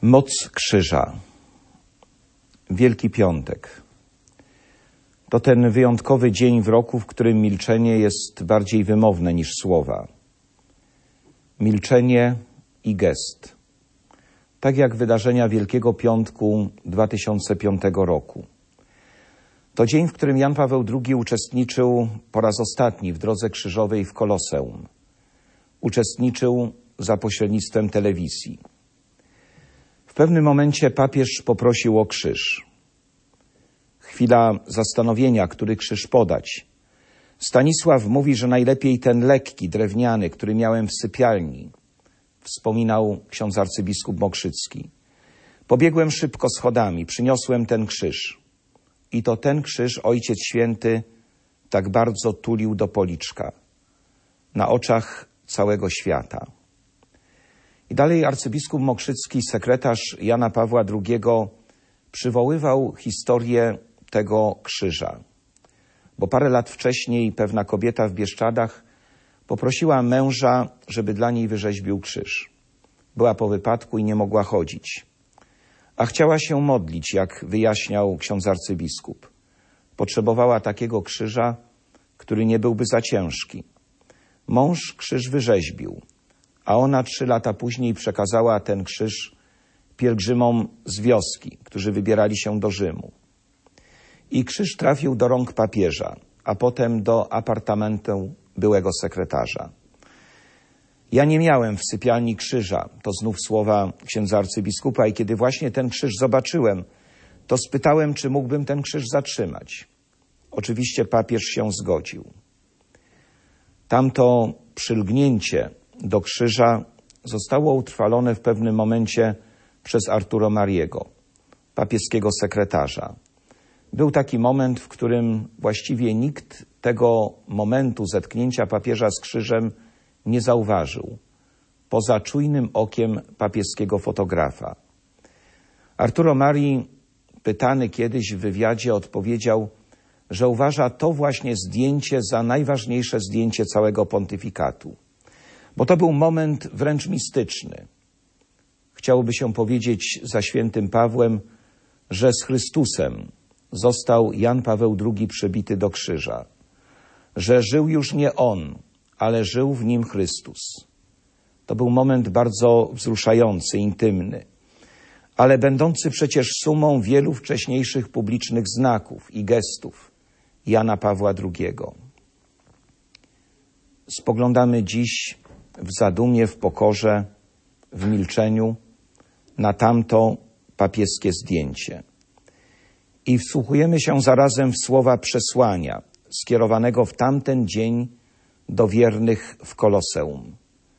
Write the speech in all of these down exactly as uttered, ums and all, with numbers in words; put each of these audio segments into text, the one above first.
Moc krzyża. Wielki Piątek. To ten wyjątkowy dzień w roku, w którym milczenie jest bardziej wymowne niż słowa. Milczenie i gest. Tak jak wydarzenia Wielkiego Piątku dwa tysiące piątego roku. To dzień, w którym Jan Paweł drugi uczestniczył po raz ostatni w drodze krzyżowej w Koloseum. Uczestniczył za pośrednictwem telewizji. W pewnym momencie papież poprosił o krzyż. Chwila zastanowienia, który krzyż podać. Stanisław mówi, że najlepiej ten lekki, drewniany, który miałem w sypialni. Wspominał ksiądz arcybiskup Mokrzycki. Pobiegłem szybko schodami, przyniosłem ten krzyż. I to ten krzyż Ojciec Święty tak bardzo tulił do policzka. Na oczach całego świata. I dalej arcybiskup Mokrzycki, sekretarz Jana Pawła drugiego, przywoływał historię tego krzyża. Bo parę lat wcześniej pewna kobieta w Bieszczadach poprosiła męża, żeby dla niej wyrzeźbił krzyż. Była po wypadku i nie mogła chodzić. A chciała się modlić, jak wyjaśniał ksiądz arcybiskup. Potrzebowała takiego krzyża, który nie byłby za ciężki. Mąż krzyż wyrzeźbił, a ona trzy lata później przekazała ten krzyż pielgrzymom z wioski, którzy wybierali się do Rzymu. I krzyż trafił do rąk papieża, a potem do apartamentu byłego sekretarza. Ja nie miałem w sypialni krzyża, to znów słowa księdza arcybiskupa, i kiedy właśnie ten krzyż zobaczyłem, to spytałem, czy mógłbym ten krzyż zatrzymać. Oczywiście papież się zgodził. Tamto przylgnięcie do krzyża zostało utrwalone w pewnym momencie przez Arturo Mariego, papieskiego sekretarza. Był taki moment, w którym właściwie nikt tego momentu zetknięcia papieża z krzyżem nie zauważył, poza czujnym okiem papieskiego fotografa. Arturo Mari, pytany kiedyś w wywiadzie, odpowiedział, że uważa to właśnie zdjęcie za najważniejsze zdjęcie całego pontyfikatu. Bo to był moment wręcz mistyczny. Chciałoby się powiedzieć za świętym Pawłem, że z Chrystusem został Jan Paweł drugi przybity do krzyża. Że żył już nie on, ale żył w nim Chrystus. To był moment bardzo wzruszający, intymny, ale będący przecież sumą wielu wcześniejszych publicznych znaków i gestów Jana Pawła drugiego. Spoglądamy dziś w zadumie, w pokorze, w milczeniu na tamto papieskie zdjęcie. I wsłuchujemy się zarazem w słowa przesłania skierowanego w tamten dzień do wiernych w Koloseum.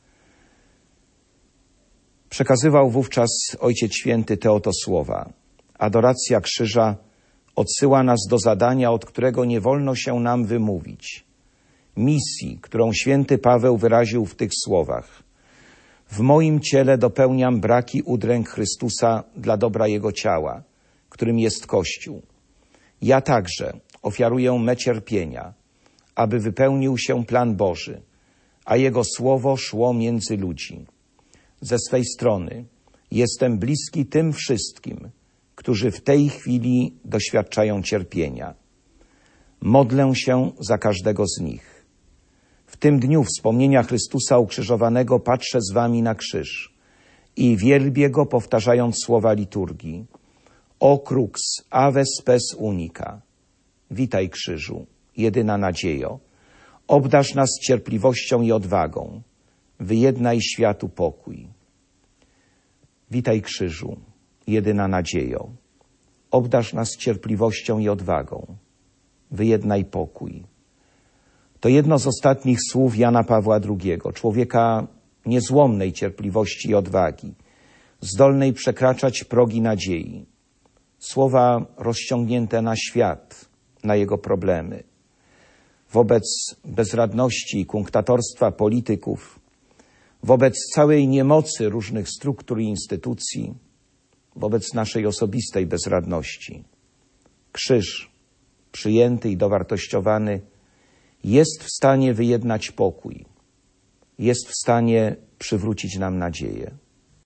Przekazywał wówczas Ojciec Święty te oto słowa. Adoracja krzyża odsyła nas do zadania, od którego nie wolno się nam wymówić. Misji, którą święty Paweł wyraził w tych słowach. W moim ciele dopełniam braki udręk Chrystusa dla dobra Jego ciała, którym jest Kościół. Ja także ofiaruję me cierpienia, aby wypełnił się plan Boży, a Jego słowo szło między ludzi. Ze swej strony jestem bliski tym wszystkim, którzy w tej chwili doświadczają cierpienia. Modlę się za każdego z nich. W tym dniu wspomnienia Chrystusa ukrzyżowanego patrzę z wami na krzyż i wielbię Go, powtarzając słowa liturgii. O crux, ave spes unica. Witaj krzyżu, jedyna nadziejo. Obdarz nas cierpliwością i odwagą. Wyjednaj światu pokój. Witaj krzyżu, jedyna nadziejo. Obdarz nas cierpliwością i odwagą. Wyjednaj pokój. To jedno z ostatnich słów Jana Pawła drugiego, człowieka niezłomnej cierpliwości i odwagi, zdolnej przekraczać progi nadziei. Słowa rozciągnięte na świat, na jego problemy. Wobec bezradności i kunktatorstwa polityków, wobec całej niemocy różnych struktur i instytucji, wobec naszej osobistej bezradności. Krzyż, przyjęty i dowartościowany, jest w stanie wyjednać pokój, jest w stanie przywrócić nam nadzieję.